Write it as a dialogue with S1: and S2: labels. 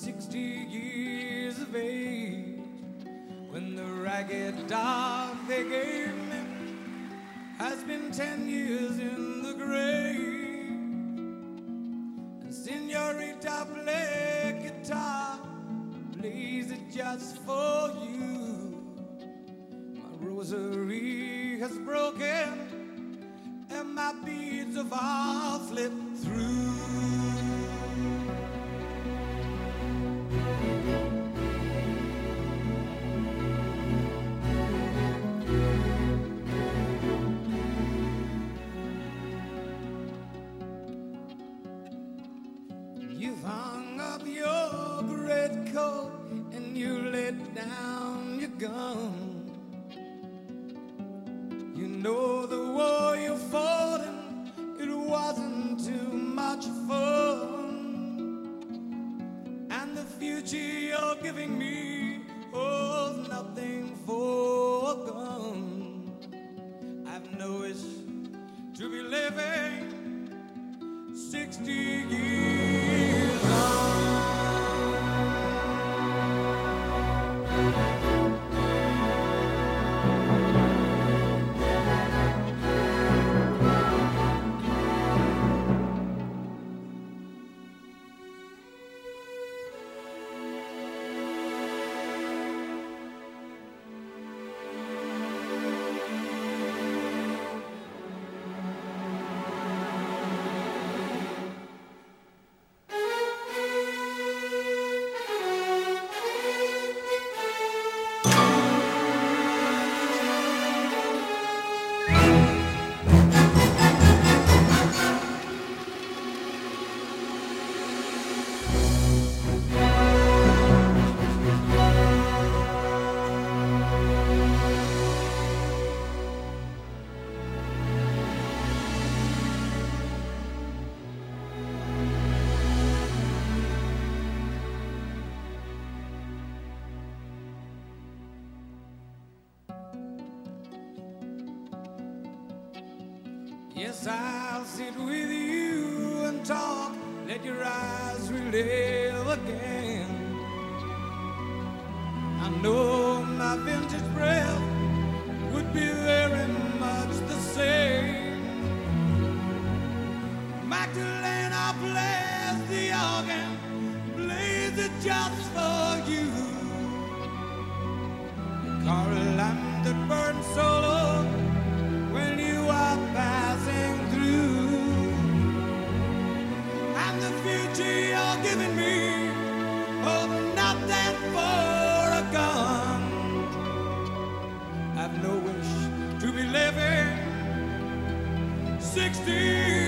S1: 60 years of age, when the ragged dog they gave me has been 10 years in the grave. And Senorita play guitar, plays it just for you. My rosary has broken and my beads have all slipped through. You've hung up your red coat and you let down your gun. You know the war you fought and it wasn't too much fun. And the future you're giving me holds nothing foregone. I've no wish to be living 60 years on. Yes, I'll sit with you and talk, let your eyes relive again. I know my vintage breath would be very much the same. Magdalena plays the organ, plays it just for you. Caroline that burns solo when you are passing through. And the future you're giving me, oh, nothing foregone. I've no wish to be living 60